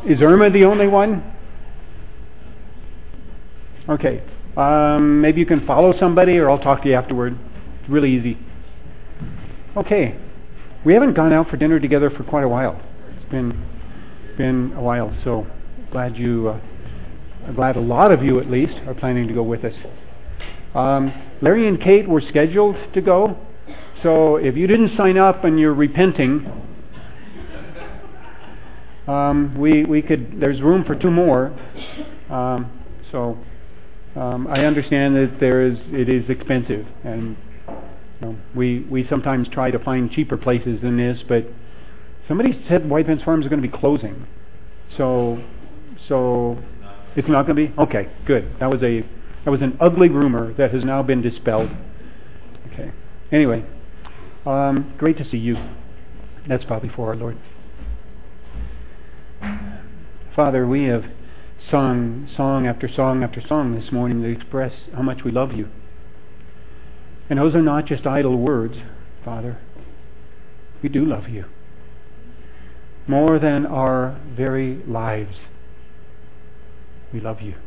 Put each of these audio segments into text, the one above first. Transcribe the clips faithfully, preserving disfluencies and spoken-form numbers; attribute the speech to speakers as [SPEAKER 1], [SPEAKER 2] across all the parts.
[SPEAKER 1] Is Irma the only one? Okay. Um, maybe you can follow somebody, or I'll talk to you afterward. It's really easy. Okay. We haven't gone out for dinner together for quite a while. It's been been a while, so glad you, uh, glad a lot of you at least are planning to go with us. Um, Larry and Kate were scheduled to go, so if you didn't sign up and you're repenting, um, we we could. There's room for two more. Um, so um, I understand that there is it is expensive, and you know, we we sometimes try to find cheaper places than this, but somebody said White Fence Farms are going to be closing, so so it's not going to be? Okay, good. That was a that was an ugly rumor that has now been dispelled. Okay. Anyway, um, great to see you. Let's bow before our Lord. Father, we have sung song after song after song this morning to express how much we love you. And those are not just idle words, Father. We do love you. More than our very lives. We love you.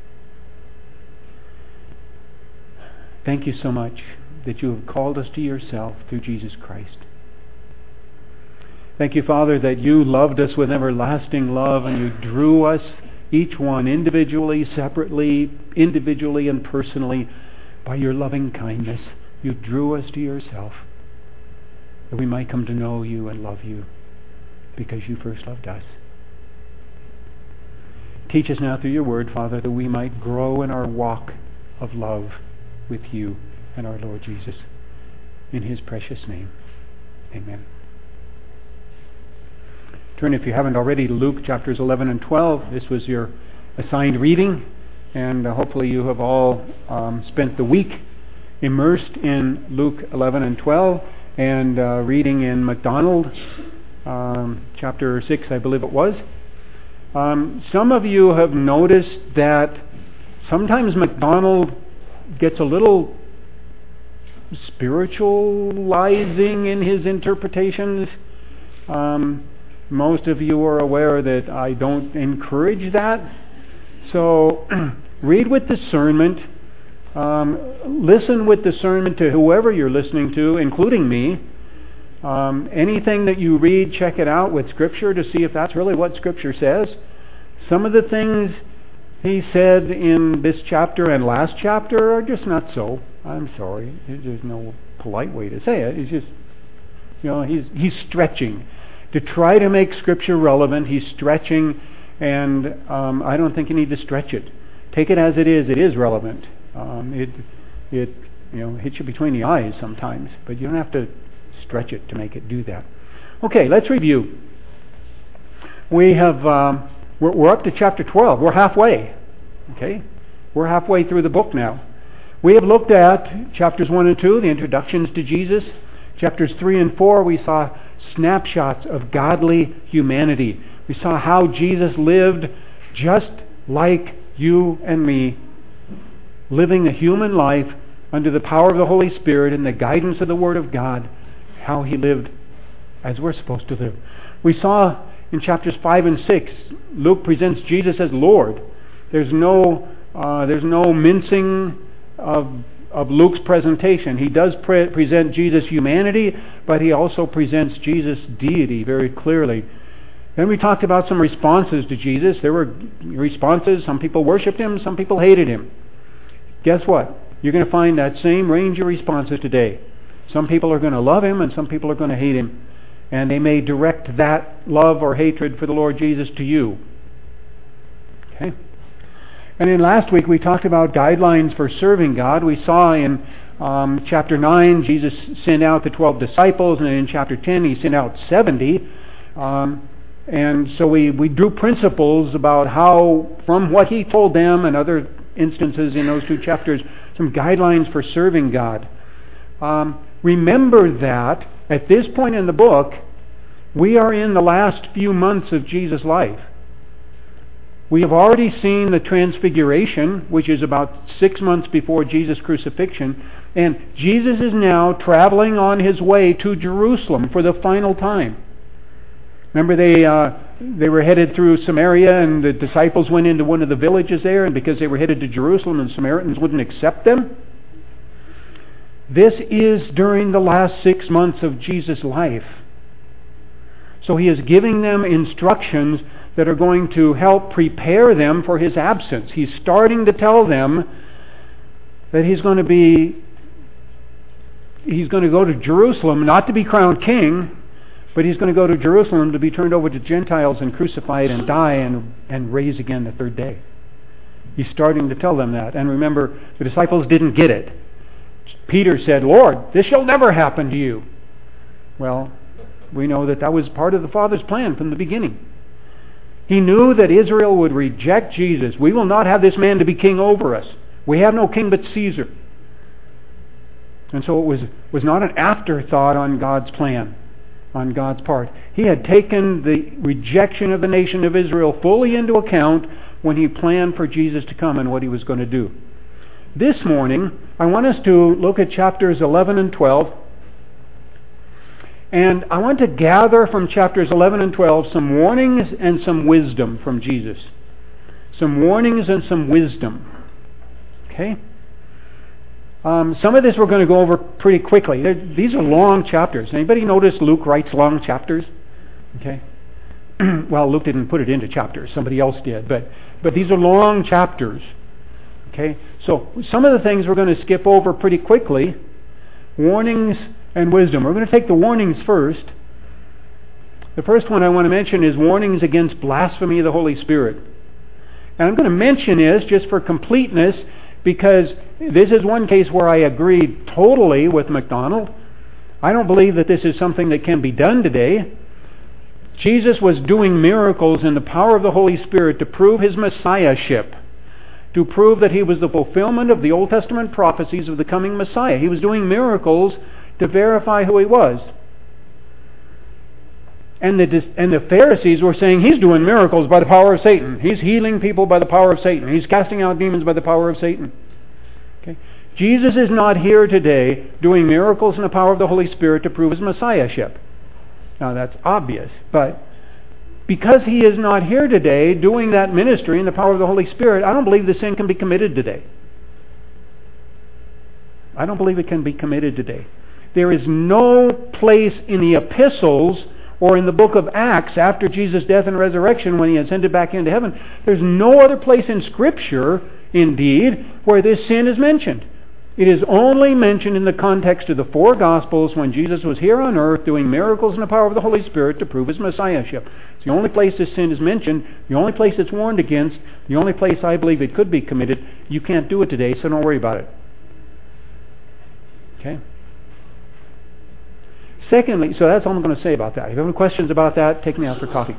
[SPEAKER 1] Thank you so much that you have called us to yourself through Jesus Christ. Thank you, Father, that you loved us with everlasting love, and you drew us, each one individually, separately, individually and personally, by your loving kindness. You drew us to yourself, that we might come to know you and love you, because you first loved us. Teach us now through your word, Father, that we might grow in our walk of love with you and our Lord Jesus. In his precious name, amen. Turn, if you haven't already, to Luke chapters eleven and twelve. This was your assigned reading, and uh, hopefully you have all um, spent the week immersed in Luke eleven and twelve, and uh, reading in MacDonald um, chapter six, I believe it was. Um, some of you have noticed that sometimes MacDonald gets a little spiritualizing in his interpretations. Um, most of you are aware that I don't encourage that. So read with discernment. Um, listen with discernment to whoever you're listening to, including me. Um, anything that you read, check it out with Scripture to see if that's really what Scripture says. Some of the things he said in this chapter and last chapter are just not so. I'm sorry. There's no polite way to say it. It's just, you know, he's he's stretching. To try to make Scripture relevant, he's stretching, and um, I don't think you need to stretch it. Take it as it is. It is relevant. Um, it it you know hits you between the eyes sometimes, but you don't have to stretch it to make it do that. Okay, let's review. We have um, we're, we're up to chapter twelve. We're halfway. Okay, we're halfway through the book now. We have looked at chapters one and two, the introductions to Jesus. Chapters three and four, we saw snapshots of godly humanity. We saw how Jesus lived just like you and me, living a human life under the power of the Holy Spirit and the guidance of the Word of God, how he lived as we're supposed to live. We saw in chapters five and six, Luke presents Jesus as Lord. There's no uh, there's no mincing of of Luke's presentation. He does pre- present Jesus' humanity, but he also presents Jesus' deity very clearly. Then we talked about some responses to Jesus. There were responses. Some people worshipped him, some people hated him. Guess what? You're going to find that same range of responses today. Some people are going to love him and some people are going to hate him. And they may direct that love or hatred for the Lord Jesus to you. Okay? And then last week we talked about guidelines for serving God. We saw in um, chapter nine, Jesus sent out the twelve disciples, and in chapter ten he sent out seventy. Um, and so we, we drew principles about how, from what he told them and other instances in those two chapters, some guidelines for serving God. Um, remember that at this point in the book, we are in the last few months of Jesus' life. We have already seen the Transfiguration, which is about six months before Jesus' crucifixion, and Jesus is now traveling on his way to Jerusalem for the final time. Remember, they uh, they were headed through Samaria, and the disciples went into one of the villages there, and because they were headed to Jerusalem, and Samaritans wouldn't accept them. This is during the last six months of Jesus' life. So he is giving them instructions that are going to help prepare them for his absence. He's starting to tell them that he's going to be, he's going to go to Jerusalem, not to be crowned king, but he's going to go to Jerusalem to be turned over to Gentiles and crucified and die and, and raise again the third day. He's starting to tell them that. And remember, the disciples didn't get it. Peter said, "Lord, this shall never happen to you." Well, we know that that was part of the Father's plan from the beginning. He knew that Israel would reject Jesus. We will not have this man to be king over us. We have no king but Caesar. And so it was, was not an afterthought on God's plan, on God's part. He had taken the rejection of the nation of Israel fully into account when he planned for Jesus to come and what he was going to do. This morning, I want us to look at chapters eleven and twelve. And I want to gather from chapters eleven and twelve some warnings and some wisdom from Jesus. Some warnings and some wisdom. Okay? Um, some of this we're going to go over pretty quickly. They're, these are long chapters. Anybody notice Luke writes long chapters? Okay? Well, Luke didn't put it into chapters. Somebody else did. But, but these are long chapters. Okay? So some of the things we're going to skip over pretty quickly. Warnings and wisdom. We're going to take the warnings first. The first one I want to mention is warnings against blasphemy of the Holy Spirit. And I'm going to mention this just for completeness, because this is one case where I agree totally with MacDonald. I don't believe that this is something that can be done today. Jesus was doing miracles in the power of the Holy Spirit to prove his messiahship, to prove that he was the fulfillment of the Old Testament prophecies of the coming Messiah. He was doing miracles to verify who he was. And the, and the Pharisees were saying, he's doing miracles by the power of Satan. He's healing people by the power of Satan. He's casting out demons by the power of Satan. Okay? Jesus is not here today doing miracles in the power of the Holy Spirit to prove his messiahship. Now that's obvious, but because he is not here today doing that ministry in the power of the Holy Spirit, I don't believe the sin can be committed today. I don't believe it can be committed today. There is no place in the epistles or in the book of Acts after Jesus' death and resurrection when he ascended back into heaven. There's no other place in Scripture, indeed, where this sin is mentioned. It is only mentioned in the context of the four Gospels when Jesus was here on earth doing miracles in the power of the Holy Spirit to prove his messiahship. It's the only place this sin is mentioned, the only place it's warned against, the only place I believe it could be committed. You can't do it today, so don't worry about it. Okay? Secondly, so that's all I'm going to say about that. If you have any questions about that, take me out for coffee.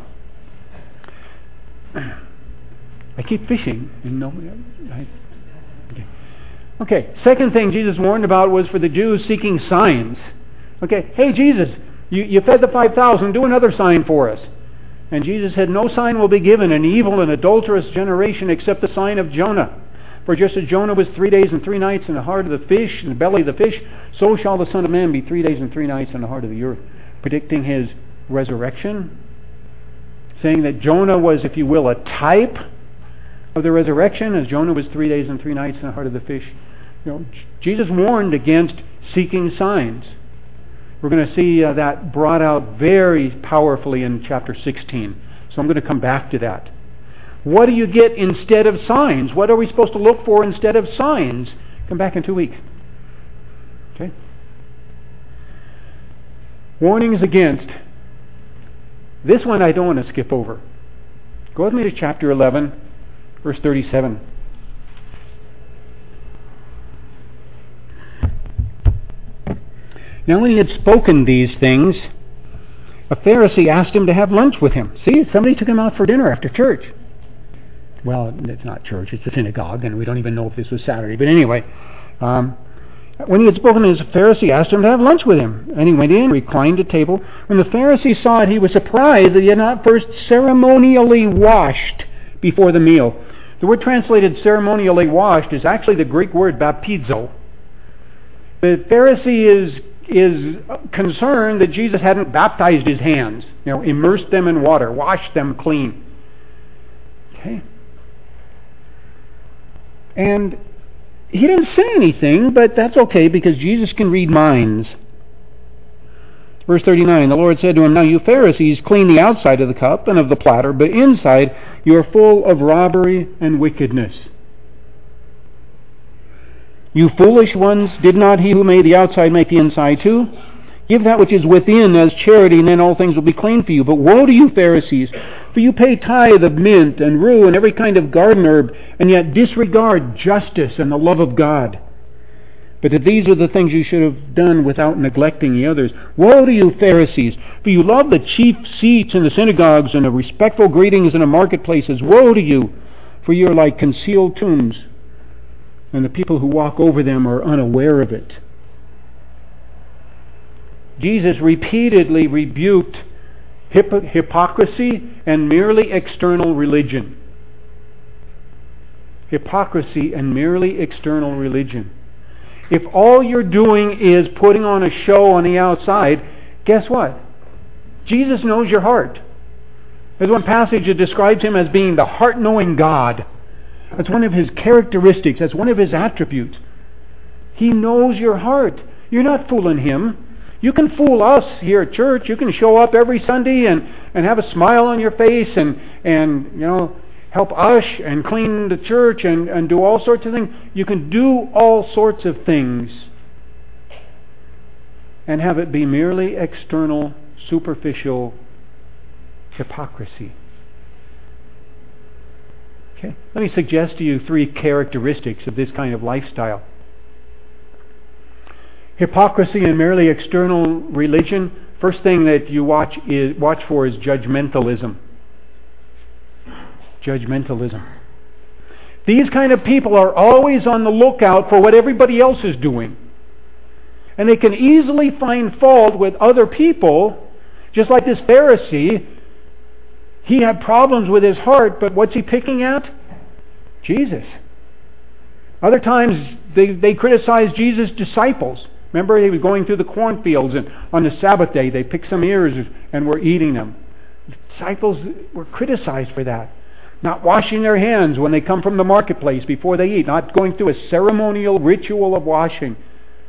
[SPEAKER 1] I keep fishing. And no, I, okay. okay, second thing Jesus warned about was for the Jews seeking signs. Okay, hey Jesus, you, you fed the five thousand, do another sign for us. And Jesus said, no sign will be given an evil and adulterous generation except the sign of Jonah. For just as Jonah was three days and three nights in the heart of the fish, in the belly of the fish, so shall the Son of Man be three days and three nights in the heart of the earth. Predicting his resurrection. Saying that Jonah was, if you will, a type of the resurrection, as Jonah was three days and three nights in the heart of the fish. You know, Jesus warned against seeking signs. We're going to see uh, that brought out very powerfully in chapter sixteen. So I'm going to come back to that. What do you get instead of signs? What are we supposed to look for instead of signs? Come back in two weeks. Okay? Warnings against. This one I don't want to skip over. Go with me to chapter eleven, verse thirty-seven. Now when he had spoken these things, a Pharisee asked him to have lunch with him. See, somebody took him out for dinner after church. Well, it's not church, it's a synagogue, and we don't even know if this was Saturday. But anyway, um, when he had spoken, his Pharisee asked him to have lunch with him. And he went in, reclined at table. When the Pharisee saw it, he was surprised that he had not first ceremonially washed before the meal. The word translated ceremonially washed is actually the Greek word baptizo. The Pharisee is is concerned that Jesus hadn't baptized his hands, you know, immersed them in water, washed them clean. Okay? And he didn't say anything, but that's okay because Jesus can read minds. Verse thirty-nine, the Lord said to him, "Now you Pharisees clean the outside of the cup and of the platter, but inside you are full of robbery and wickedness. You foolish ones, did not he who made the outside make the inside too? Give that which is within as charity, and then all things will be clean for you. But woe to you, Pharisees, for you pay tithe of mint and rue and every kind of garden herb, and yet disregard justice and the love of God. But if these are the things you should have done without neglecting the others. Woe to you, Pharisees, for you love the chief seats in the synagogues and the respectful greetings in the marketplaces. Woe to you, for you are like concealed tombs, and the people who walk over them are unaware of it." Jesus repeatedly rebuked hip- hypocrisy and merely external religion. Hypocrisy and merely external religion. If all you're doing is putting on a show on the outside, guess what? Jesus knows your heart. There's one passage that describes him as being the heart-knowing God. That's one of his characteristics. That's one of his attributes. He knows your heart. You're not fooling him. You can fool us here at church. You can show up every Sunday and, and have a smile on your face and, and you know, help ush and clean the church and, and do all sorts of things. You can do all sorts of things and have it be merely external, superficial hypocrisy. Okay? Let me suggest to you three characteristics of this kind of lifestyle. Hypocrisy and merely external religion. First thing that you watch is watch for is judgmentalism. Judgmentalism. These kind of people are always on the lookout for what everybody else is doing. And they can easily find fault with other people, just like this Pharisee. He had problems with his heart, but what's he picking at? Jesus. Other times they, they criticize Jesus' disciples. Remember, he was going through the cornfields, and on the Sabbath day they picked some ears and were eating them. The disciples were criticized for that. Not washing their hands when they come from the marketplace before they eat. Not going through a ceremonial ritual of washing.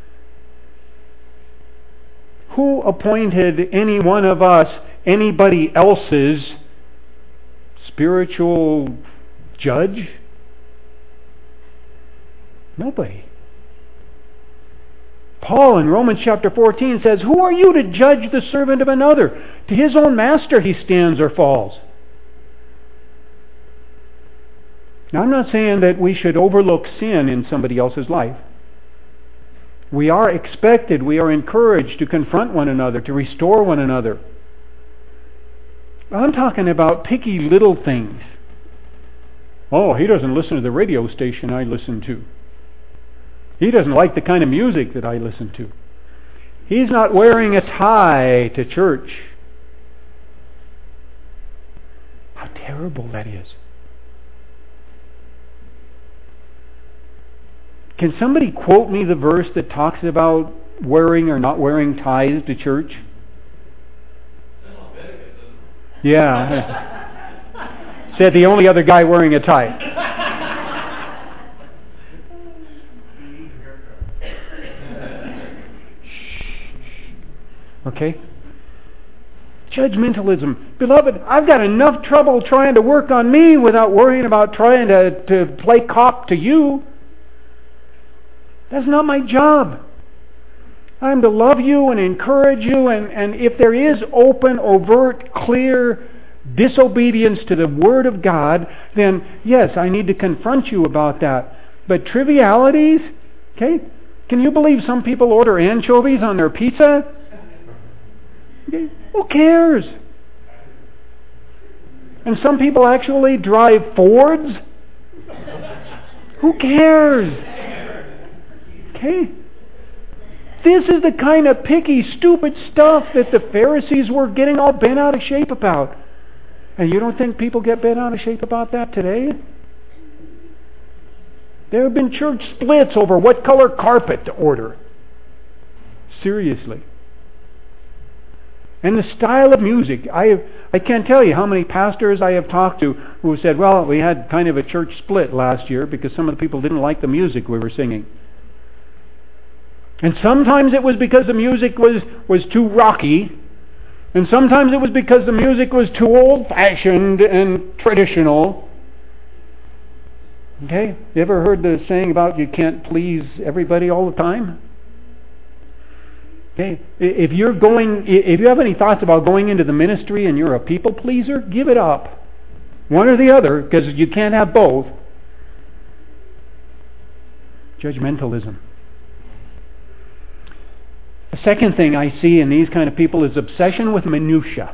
[SPEAKER 1] Who appointed any one of us anybody else's spiritual judge? Nobody. Paul in Romans chapter fourteen says, "Who are you to judge the servant of another? To his own master he stands or falls." Now, I'm not saying that we should overlook sin in somebody else's life. We are expected, we are encouraged to confront one another, to restore one another. I'm talking about picky little things. Oh, he doesn't listen to the radio station I listen to. He doesn't like the kind of music that I listen to. He's not wearing a tie to church. How terrible that is. Can somebody quote me the verse that talks about wearing or not wearing ties to church? Yeah. Said the only other guy wearing a tie. Okay? Judgmentalism. Beloved, I've got enough trouble trying to work on me without worrying about trying to, to play cop to you. That's not my job. I'm to love you and encourage you, and, and if there is open, overt, clear disobedience to the Word of God, then yes, I need to confront you about that. But trivialities, okay? Can you believe some people order anchovies on their pizza? Okay. Who cares? And some people actually drive Fords. Who cares? Okay? This is the kind of picky, stupid stuff that the Pharisees were getting all bent out of shape about. And you don't think people get bent out of shape about that today? There have been church splits over what color carpet to order. Seriously. And the style of music, I I can't tell you how many pastors I have talked to who said, well, we had kind of a church split last year because some of the people didn't like the music we were singing. And sometimes it was because the music was, was too rocky, and sometimes it was because the music was too old-fashioned and traditional. Okay? You ever heard the saying about you can't please everybody all the time? Okay? If you're going, if you have any thoughts about going into the ministry and you're a people pleaser, give it up. One or the other, because you can't have both. Judgmentalism. The second thing I see in these kind of people is obsession with minutia.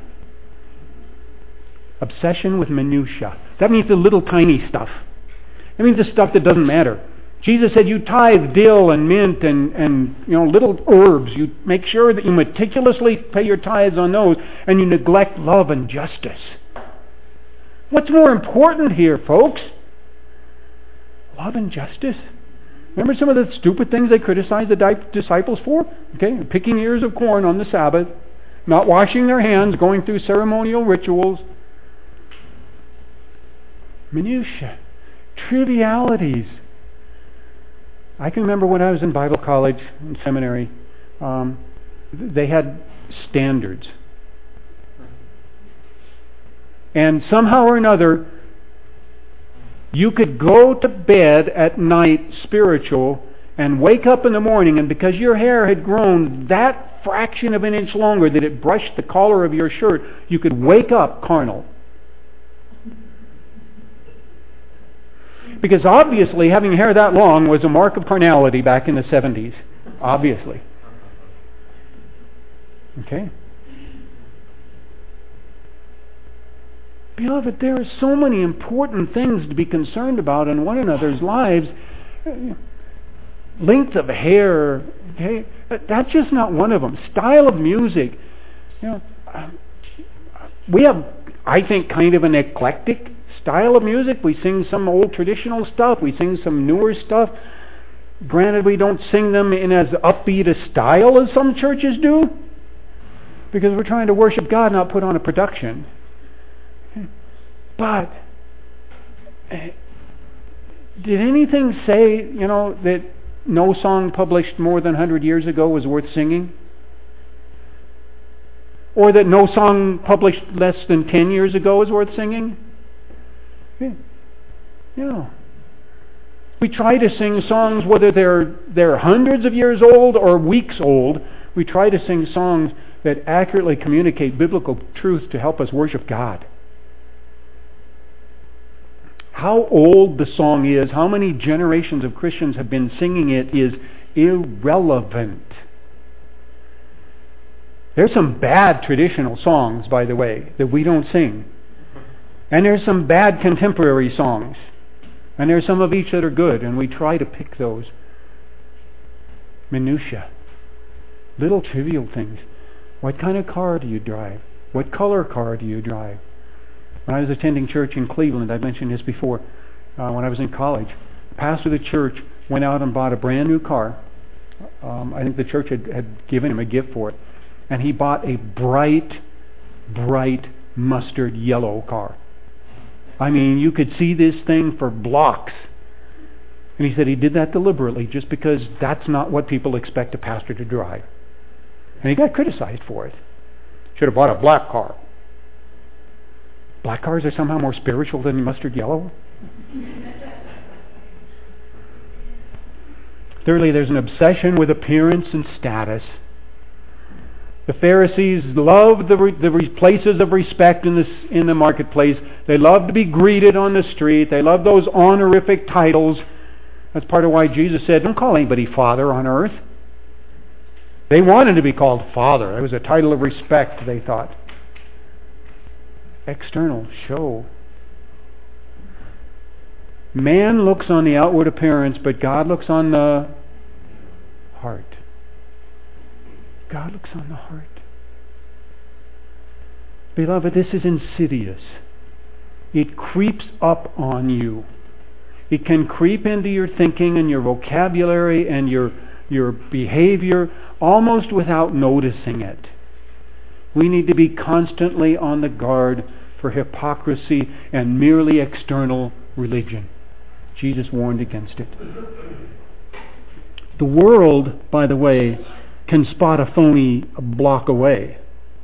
[SPEAKER 1] Obsession with minutia. That means the little tiny stuff. That means the stuff that doesn't matter. Jesus said you tithe dill and mint and, and you know little herbs. You make sure that you meticulously pay your tithes on those, and you neglect love and justice. What's more important here, folks? Love and justice? Remember some of the stupid things they criticized the disciples for? Okay, picking ears of corn on the Sabbath, not washing their hands, going through ceremonial rituals. Minutiae, trivialities. I can remember when I was in Bible college and seminary, um, they had standards. And somehow or another, you could go to bed at night spiritual and wake up in the morning, and because your hair had grown that fraction of an inch longer that it brushed the collar of your shirt, you could wake up carnal. Because obviously having hair that long was a mark of carnality back in the seventies. Obviously. Okay? Beloved, there are so many important things to be concerned about in one another's lives. Length of hair, okay? That's just not one of them. Style of music. You know, we have, I think, kind of an eclectic style of music. We sing some old traditional stuff. We sing some newer stuff. Granted, we don't sing them in as upbeat a style as some churches do, because we're trying to worship God, not put on a production. But did anything say, you know, that no song published more than one hundred years ago was worth singing? Or that no song published less than ten years ago is worth singing? Yeah. No. We try to sing songs, whether they're they're hundreds of years old or weeks old. We try to sing songs that accurately communicate biblical truth to help us worship God. How old the song is, how many generations of Christians have been singing it, is irrelevant. There's some bad traditional songs, by the way, that we don't sing. And there's some bad contemporary songs. And there's some of each that are good, and we try to pick those. Minutia. Little trivial things. What kind of car do you drive? What color car do you drive? When I was attending church in Cleveland, I mentioned this before, uh, when I was in college, the pastor of the church went out and bought a brand new car. Um, I think the church had, had given him a gift for it. And he bought a bright, bright mustard yellow car. I mean, you could see this thing for blocks. And he said he did that deliberately just because that's not what people expect a pastor to drive. And he got criticized for it. Should have bought a black car. Black cars are somehow more spiritual than mustard yellow? Thirdly, there's an obsession with appearance and status. The Pharisees loved the, re- the re- places of respect in, this, in the marketplace. They loved to be greeted on the street. They loved those honorific titles. That's part of why Jesus said, don't call anybody Father on earth. They wanted to be called Father. It was a title of respect, they thought. External show. Man looks on the outward appearance, but God looks on the heart. God looks on the heart. Beloved, this is insidious. It creeps up on you. It can creep into your thinking and your vocabulary and your your behavior almost without noticing it. We need to be constantly on the guard for hypocrisy and merely external religion. Jesus warned against it. The world, by the way, can spot a phony a block away.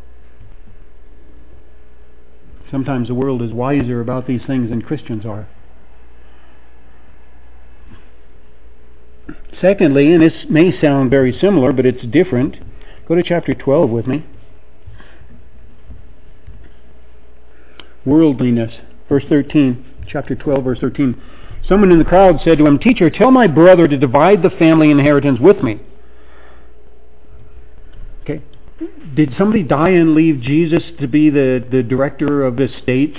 [SPEAKER 1] Sometimes the world is wiser about these things than Christians are. Secondly, and this may sound very similar, but it's different. Go to chapter twelve with me. Worldliness. Verse thirteen. Chapter twelve, verse thirteen. Someone in the crowd said to him, "Teacher, tell my brother to divide the family inheritance with me." Okay. Did somebody die and leave Jesus to be the, the director of the estates?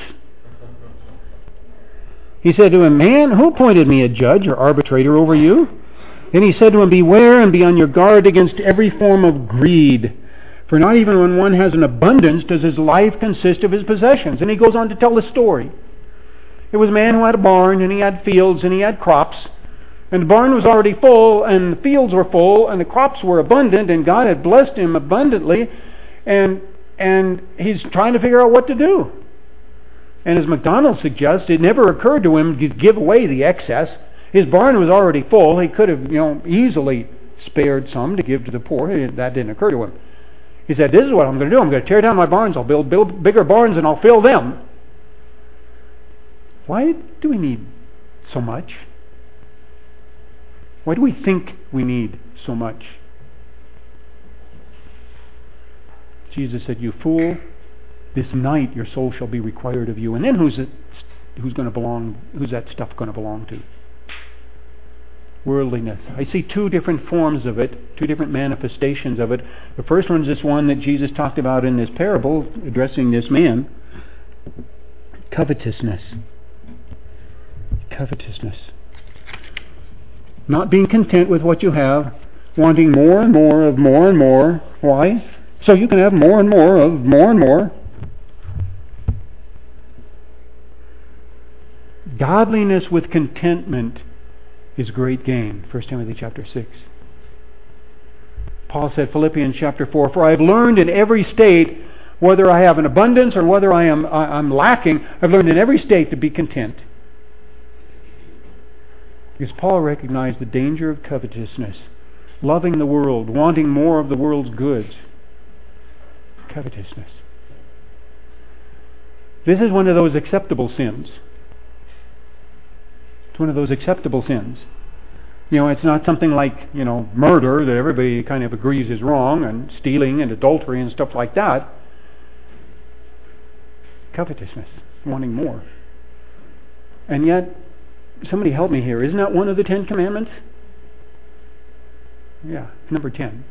[SPEAKER 1] He said to him, "Man, who appointed me a judge or arbitrator over you?" Then he said to him, "Beware and be on your guard against every form of greed. For not even when one has an abundance does his life consist of his possessions." And he goes on to tell the story. It was a man who had a barn, and he had fields, and he had crops. And the barn was already full, and the fields were full, and the crops were abundant, and God had blessed him abundantly. And and he's trying to figure out what to do. And as MacDonald suggests, it never occurred to him to give away the excess. His barn was already full. He could have, you know, easily spared some to give to the poor. That didn't occur to him. He said, "This is what I'm going to do. I'm going to tear down my barns. I'll build, build bigger barns, and I'll fill them." Why do we need so much? Why do we think we need so much? Jesus said, "You fool, this night your soul shall be required of you." And then who's it, who's going to belong? Who's that stuff going to belong to? Worldliness. I see two different forms of it, two different manifestations of it. The first one is this one that Jesus talked about in this parable, addressing this man. Covetousness. Covetousness. Not being content with what you have, wanting more and more of more and more. Why? So you can have more and more of more and more. Godliness with contentment is great gain. First Timothy chapter six. Paul said, Philippians chapter four, "For I have learned in every state, whether I have an abundance or whether I am I'm lacking, I've learned in every state to be content." Because Paul recognized the danger of covetousness, loving the world, wanting more of the world's goods. Covetousness. This is one of those acceptable sins. It's one of those acceptable sins. You know, it's not something like, you know, murder that everybody kind of agrees is wrong, and stealing and adultery and stuff like that. Covetousness, wanting more. And yet, somebody help me here. Isn't that one of the Ten Commandments? Yeah, number ten.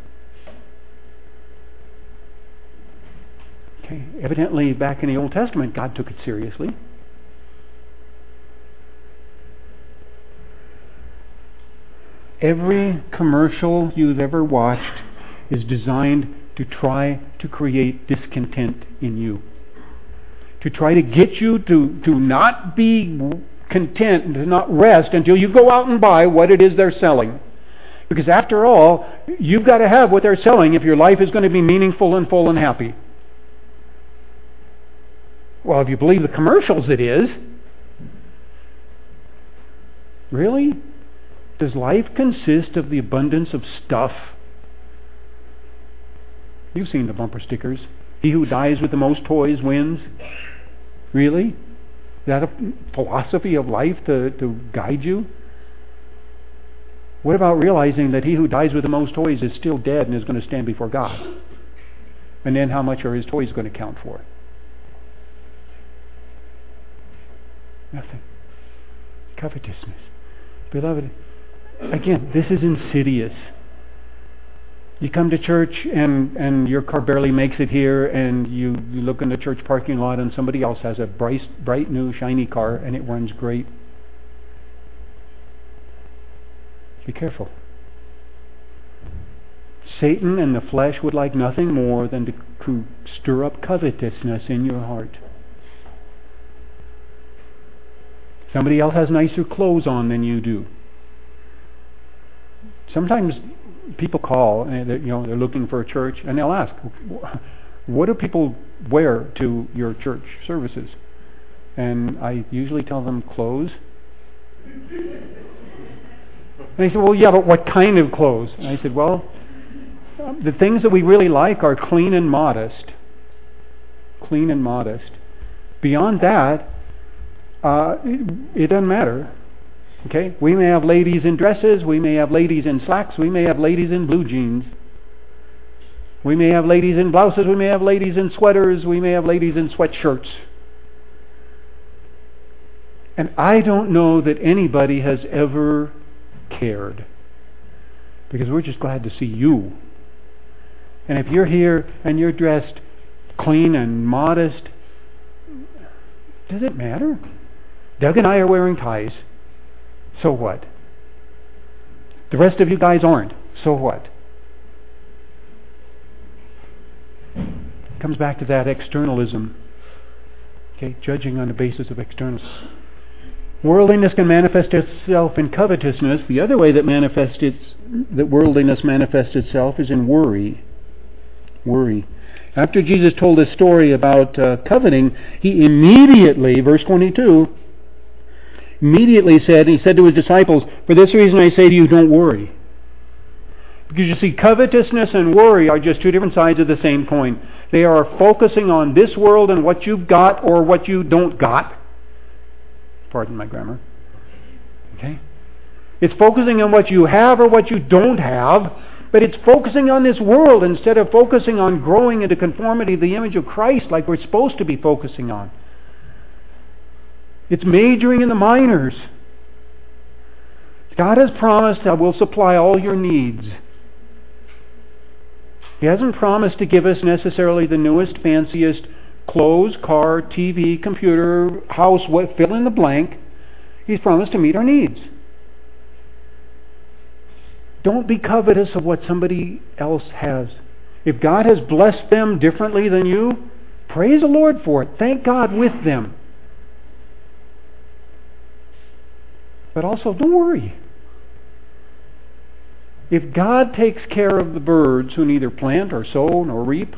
[SPEAKER 1] Okay, evidently back in the Old Testament, God took it seriously. Every commercial you've ever watched is designed to try to create discontent in you. To try to get you to, to not be content and to not rest until you go out and buy what it is they're selling. Because after all, you've got to have what they're selling if your life is going to be meaningful and full and happy. Well, if you believe the commercials, it is. Really? Does life consist of the abundance of stuff? You've seen the bumper stickers. He who dies with the most toys wins. Really? Is that a philosophy of life to, to guide you? What about realizing that he who dies with the most toys is still dead and is going to stand before God? And then how much are his toys going to count for? Nothing. Covetousness. Beloved, again, this is insidious. You come to church and, and your car barely makes it here, and you, you look in the church parking lot and somebody else has a bright, bright new shiny car and it runs great. Be careful. Satan and the flesh would like nothing more than to, to stir up covetousness in your heart. Somebody else has nicer clothes on than you do. Sometimes people call and they're, you know they're looking for a church, and they'll ask, "What do people wear to your church services?" And I usually tell them clothes. And they said, "Well, yeah, but what kind of clothes?" And I said, "Well, the things that we really like are clean and modest. Clean and modest. Beyond that, uh, it, it doesn't matter. Okay? We may have ladies in dresses, we may have ladies in slacks, we may have ladies in blue jeans. We may have ladies in blouses, we may have ladies in sweaters, we may have ladies in sweatshirts. And I don't know that anybody has ever cared, because we're just glad to see you. And if you're here and you're dressed clean and modest, does it matter? Doug and I are wearing ties. So what? The rest of you guys aren't. So what? It comes back to that externalism. Okay, judging on the basis of externals. Worldliness can manifest itself in covetousness. The other way that manifests its, that worldliness manifests itself is in worry. Worry. After Jesus told this story about uh, coveting, he immediately, verse twenty-two, immediately said, he said to his disciples, "For this reason I say to you, don't worry." Because you see, covetousness and worry are just two different sides of the same coin. They are focusing on this world and what you've got or what you don't got. Pardon my grammar. Okay? It's focusing on what you have or what you don't have, but it's focusing on this world instead of focusing on growing into conformity to the image of Christ like we're supposed to be focusing on. It's majoring in the minors. God has promised, "I will supply all your needs." He hasn't promised to give us necessarily the newest, fanciest clothes, car, T V, computer, house, what, fill in the blank. He's promised to meet our needs. Don't be covetous of what somebody else has. If God has blessed them differently than you, praise the Lord for it. Thank God with them. But also, don't worry. If God takes care of the birds who neither plant or sow nor reap,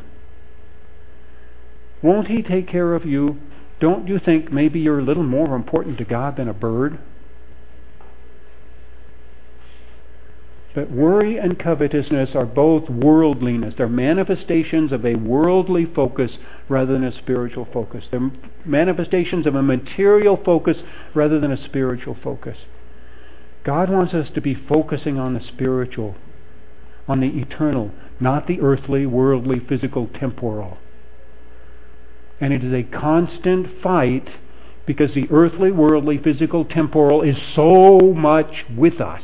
[SPEAKER 1] won't He take care of you? Don't you think maybe you're a little more important to God than a bird? But worry and covetousness are both worldliness. They're manifestations of a worldly focus rather than a spiritual focus. They're manifestations of a material focus rather than a spiritual focus. God wants us to be focusing on the spiritual, on the eternal, not the earthly, worldly, physical, temporal. And it is a constant fight because the earthly, worldly, physical, temporal is so much with us.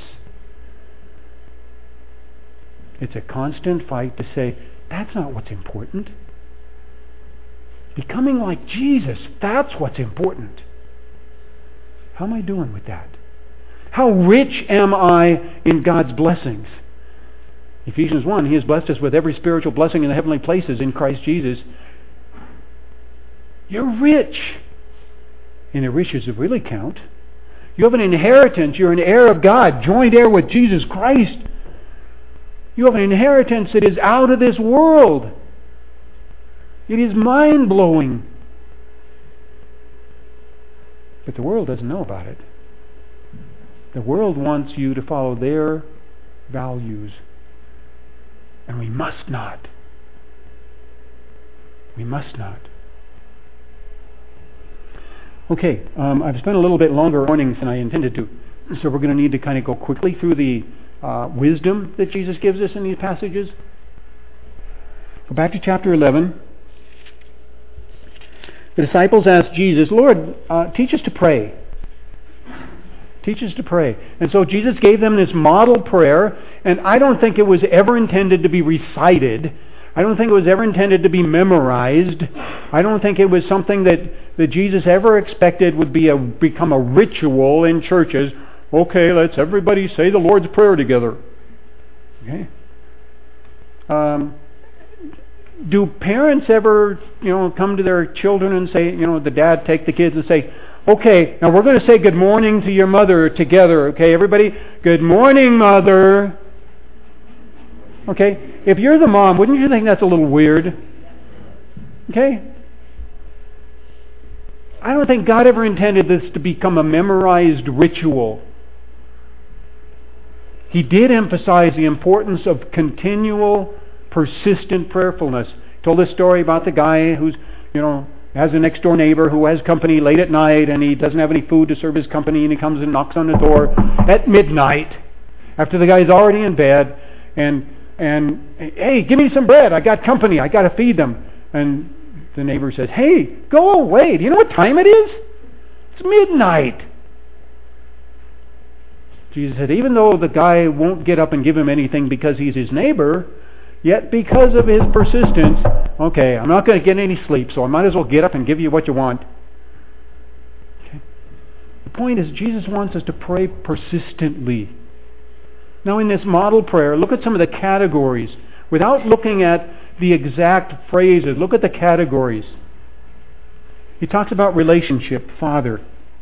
[SPEAKER 1] It's a constant fight to say, that's not what's important. Becoming like Jesus, that's what's important. How am I doing with that? How rich am I in God's blessings? Ephesians one, He has blessed us with every spiritual blessing in the heavenly places in Christ Jesus. You're rich. And the riches that really count. You have an inheritance. You're an heir of God, joint heir with Jesus Christ. You have an inheritance that is out of this world. It is mind-blowing. But the world doesn't know about it. The world wants you to follow their values. And we must not. We must not. Okay, um, I've spent a little bit longer warnings than I intended to. So we're going to need to kind of go quickly through the uh, wisdom that Jesus gives us in these passages. Go back to chapter eleven. The disciples asked Jesus, "Lord, uh, teach us to pray." Teach us to pray. And so Jesus gave them this model prayer, and I don't think it was ever intended to be recited. I don't think it was ever intended to be memorized. I don't think it was something that, that Jesus ever expected would be a, become a ritual in churches. Okay, let's everybody say the Lord's Prayer together. Okay. Um, do parents ever, you know, come to their children and say, you know, the dad take the kids and say, "Okay, now we're going to say good morning to your mother together." Okay, everybody, good morning, Mother. Okay? If you're the mom, wouldn't you think that's a little weird? Okay? I don't think God ever intended this to become a memorized ritual. He did emphasize the importance of continual, persistent prayerfulness. He told a story about the guy who's, you know, has a next door neighbor who has company late at night, and he doesn't have any food to serve his company, and he comes and knocks on the door at midnight after the guy's already in bed, and and hey, give me some bread. I got company. I got to feed them. And the neighbor says, hey, go away. Do you know what time it is? It's midnight. Jesus said, even though the guy won't get up and give him anything because he's his neighbor, yet because of his persistence, okay, I'm not going to get any sleep, so I might as well get up and give you what you want. Okay. The point is, Jesus wants us to pray persistently. Now in this model prayer, look at some of the categories. Without looking at the exact phrases, look at the categories. He talks about relationship, Father.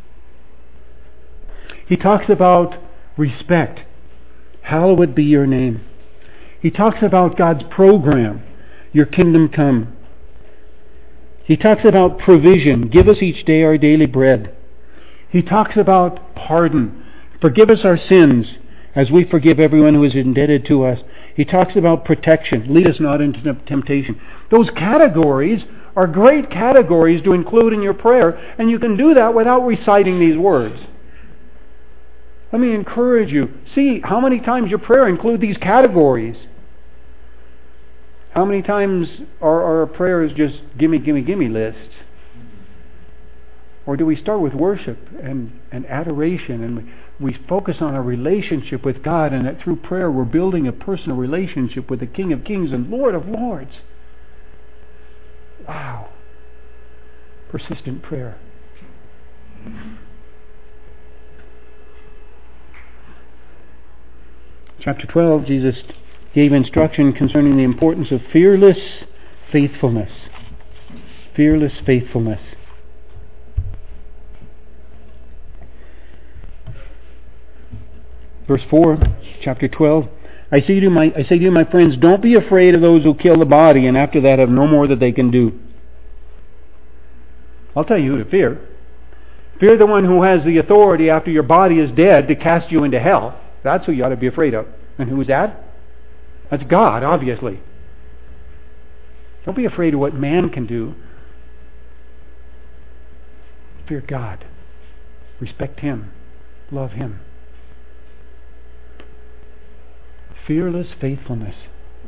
[SPEAKER 1] He talks about respect. Hallowed be your name. He talks about God's program, your kingdom come. He talks about provision. Give us each day our daily bread. He talks about pardon. Forgive us our sins as we forgive everyone who is indebted to us. He talks about protection. Lead us not into temptation. Those categories are great categories to include in your prayer, and you can do that without reciting these words. Let me encourage you. See how many times your prayer include these categories. How many times are our prayers just gimme, gimme, gimme lists? Or do we start with worship and, and adoration, and we, we focus on a relationship with God, and that through prayer we're building a personal relationship with the King of Kings and Lord of Lords? Wow. Persistent prayer. Chapter twelve, Jesus gave instruction concerning the importance of fearless faithfulness. Fearless faithfulness. Verse four, chapter twelve. I say to you, my, I say to you, my friends, don't be afraid of those who kill the body, and after that have no more that they can do. I'll tell you who to fear. Fear the one who has the authority after your body is dead to cast you into hell. That's who you ought to be afraid of. And who is that? That's God, obviously. Don't be afraid of what man can do. Fear God. Respect Him. Love Him. Fearless faithfulness.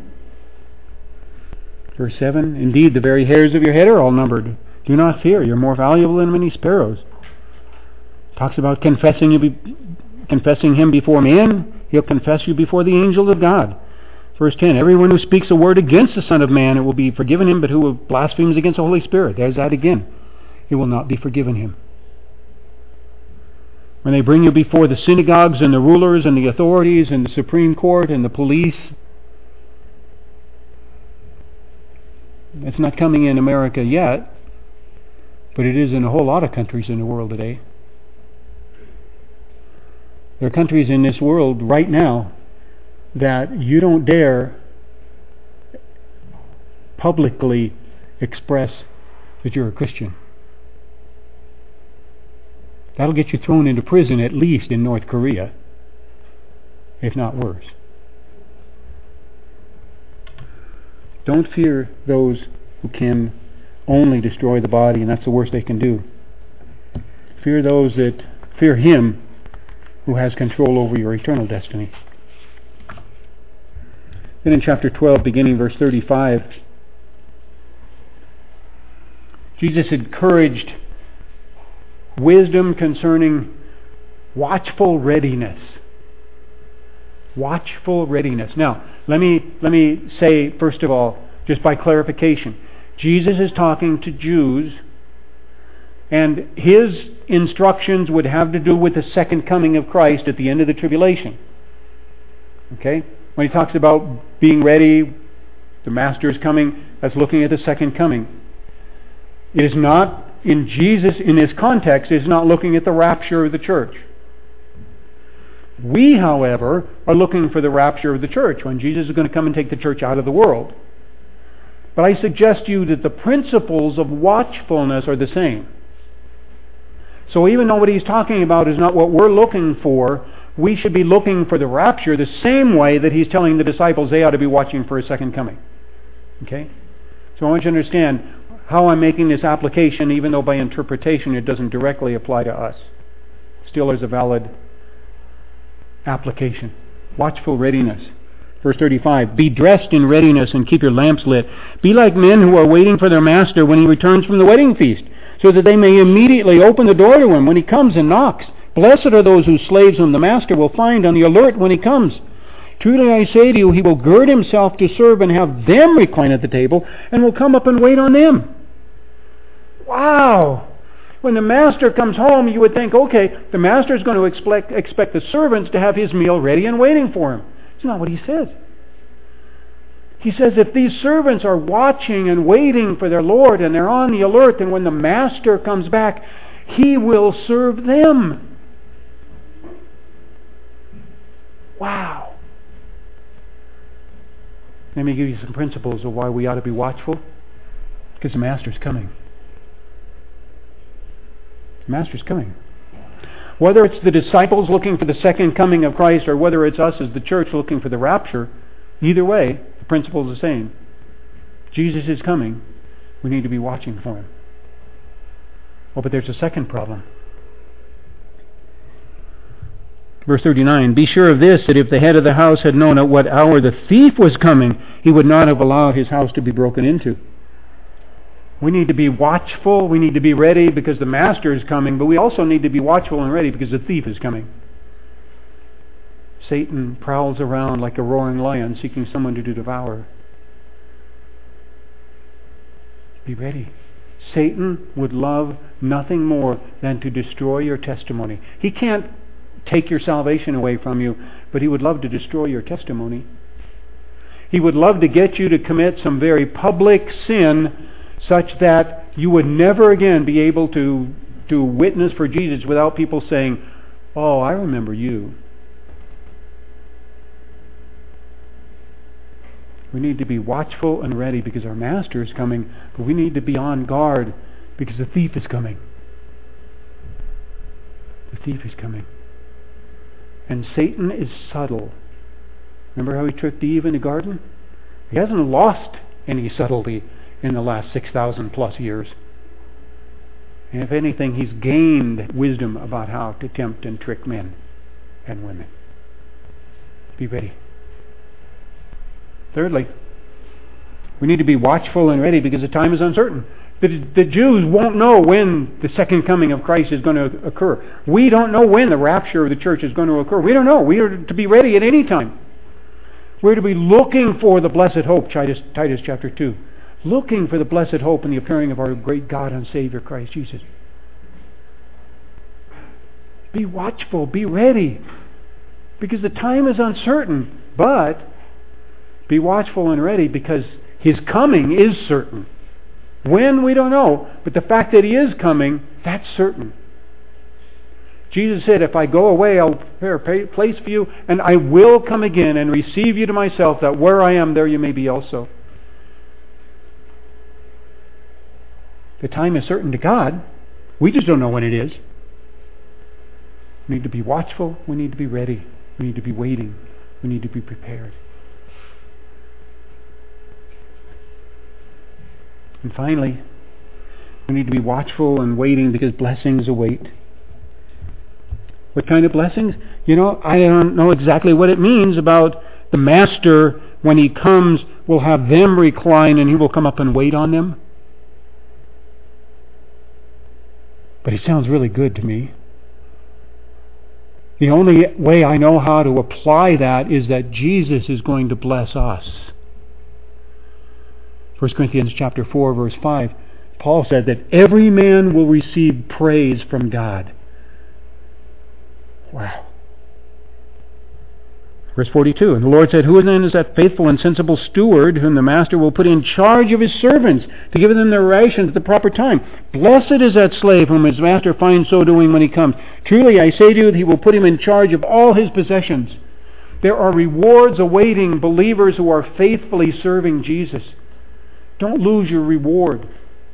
[SPEAKER 1] Verse seven, indeed, the very hairs of your head are all numbered. Do not fear. You're more valuable than many sparrows. Talks about confessing you be, confessing Him before men. He'll confess you before the angels of God. Verse ten, everyone who speaks a word against the Son of Man, it will be forgiven him, but who blasphemes against the Holy Spirit, there's that again, it will not be forgiven him. When they bring you before the synagogues and the rulers and the authorities and the Supreme Court and the police, it's not coming in America yet, but it is in a whole lot of countries in the world today. There are countries in this world right now that you don't dare publicly express that you're a Christian. That'll get you thrown into prison, at least in North Korea, if not worse. Don't fear those who can only destroy the body, and that's the worst they can do. Fear those that fear Him who has control over your eternal destiny. Then in chapter twelve, beginning verse thirty-five, Jesus encouraged wisdom concerning watchful readiness. Watchful readiness. Now, let me let me say, first of all, just by clarification, Jesus is talking to Jews, and His instructions would have to do with the second coming of Christ at the end of the tribulation. Okay? When He talks about being ready, the Master is coming, that's looking at the second coming. It is not, in Jesus, in this context, is not looking at the rapture of the church. We, however, are looking for the rapture of the church, when Jesus is going to come and take the church out of the world. But I suggest to you that the principles of watchfulness are the same. So even though what he's talking about is not what we're looking for, we should be looking for the rapture the same way that he's telling the disciples they ought to be watching for his second coming. Okay? So I want you to understand how I'm making this application, even though by interpretation it doesn't directly apply to us. Still is a valid application. Watchful readiness. Verse thirty-five, be dressed in readiness and keep your lamps lit. Be like men who are waiting for their master when he returns from the wedding feast, so that they may immediately open the door to him when he comes and knocks. Blessed are those whose slaves whom the master will find on the alert when he comes. Truly I say to you, he will gird himself to serve and have them recline at the table, and will come up and wait on them. Wow! When the master comes home, you would think, okay, the master is going to expect, expect the servants to have his meal ready and waiting for him. It's not what he says. He says if these servants are watching and waiting for their Lord and they're on the alert, then when the master comes back, he will serve them. Wow. Let me give you some principles of why we ought to be watchful. Because the master's coming. The master's coming. Whether it's the disciples looking for the second coming of Christ, or whether it's us as the church looking for the rapture, either way, the principle is the same. Jesus is coming. We need to be watching for him. Oh, but there's a second problem. Verse thirty-nine, be sure of this, that if the head of the house had known at what hour the thief was coming, he would not have allowed his house to be broken into. We need to be watchful, we need to be ready because the master is coming, but we also need to be watchful and ready because the thief is coming. Satan prowls around like a roaring lion seeking someone to devour. Be ready. Satan would love nothing more than to destroy your testimony. He can't take your salvation away from you, but he would love to destroy your testimony. He would love to get you to commit some very public sin such that you would never again be able to, to witness for Jesus without people saying, oh, I remember you. We need to be watchful and ready because our master is coming, but we need to be on guard because the thief is coming. The thief is coming. And Satan is subtle. Remember how he tricked Eve in the garden? He hasn't lost any subtlety in the last six thousand plus years. And if anything, he's gained wisdom about how to tempt and trick men and women. Be ready. Thirdly, we need to be watchful and ready because the time is uncertain. The, the Jews won't know when the second coming of Christ is going to occur. We don't know when the rapture of the church is going to occur. We don't know. We are to be ready at any time. We're to be looking for the blessed hope, Titus, Titus chapter two. Looking for the blessed hope in the appearing of our great God and Savior Christ Jesus. Be watchful, be ready, because the time is uncertain. But be watchful and ready because his coming is certain. When, we don't know, but the fact that he is coming, that's certain. Jesus said, if I go away, I'll prepare a place for you, and I will come again and receive you to myself, that where I am, there you may be also. The time is certain to God. We just don't know when it is. We need to be watchful. We need to be ready. We need to be waiting. We need to be prepared. And finally, we need to be watchful and waiting because blessings await. What kind of blessings? You know, I don't know exactly what it means about the master, when he comes, will have them recline and he will come up and wait on them. But it sounds really good to me. The only way I know how to apply that is that Jesus is going to bless us. First Corinthians chapter four, verse five, Paul said that every man will receive praise from God. Wow. Verse forty-two, and the Lord said, who then is that faithful and sensible steward whom the master will put in charge of his servants to give them their rations at the proper time? Blessed is that slave whom his master finds so doing when he comes. Truly I say to you that he will put him in charge of all his possessions. There are rewards awaiting believers who are faithfully serving Jesus. Don't lose your reward.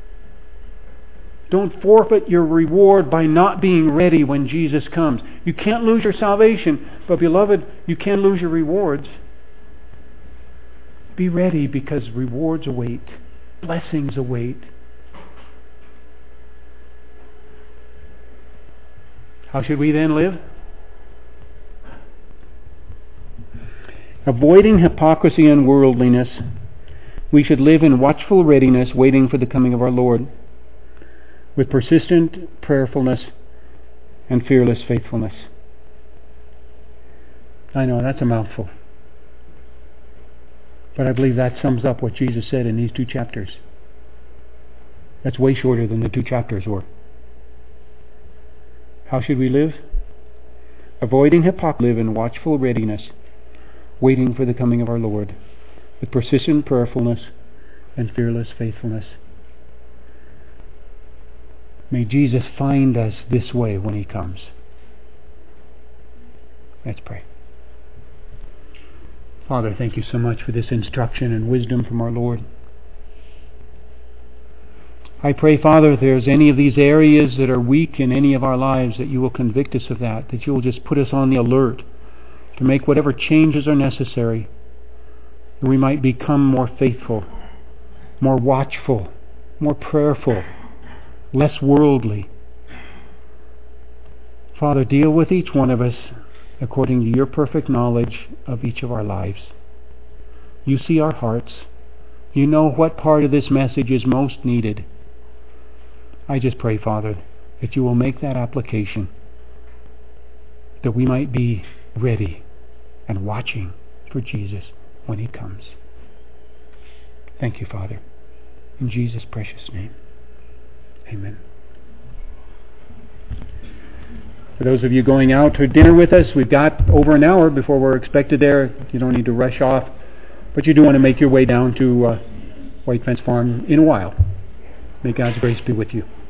[SPEAKER 1] Don't forfeit your reward by not being ready when Jesus comes. You can't lose your salvation, but beloved, you can lose your rewards. Be ready because rewards await. Blessings await. How should we then live? Avoiding hypocrisy and worldliness, we should live in watchful readiness, waiting for the coming of our Lord, with persistent prayerfulness and fearless faithfulness. I know, that's a mouthful. But I believe that sums up what Jesus said in these two chapters. That's way shorter than the two chapters were. How should we live? Avoiding hypocrisy, live in watchful readiness, waiting for the coming of our Lord, with persistent prayerfulness and fearless faithfulness. May Jesus find us this way when He comes. Let's pray. Father, thank you so much for this instruction and wisdom from our Lord. I pray, Father, if there's any of these areas that are weak in any of our lives, that you will convict us of that, that you will just put us on the alert to make whatever changes are necessary, that we might become more faithful, more watchful, more prayerful, less worldly. Father, deal with each one of us according to your perfect knowledge of each of our lives. You see our hearts. You know what part of this message is most needed. I just pray, Father, that you will make that application, that we might be ready and watching for Jesus when He comes. Thank you, Father. In Jesus' precious name. Amen. For those of you going out to dinner with us, we've got over an hour before we're expected there. You don't need to rush off, but you do want to make your way down to uh, White Fence Farm in a while. May God's grace be with you.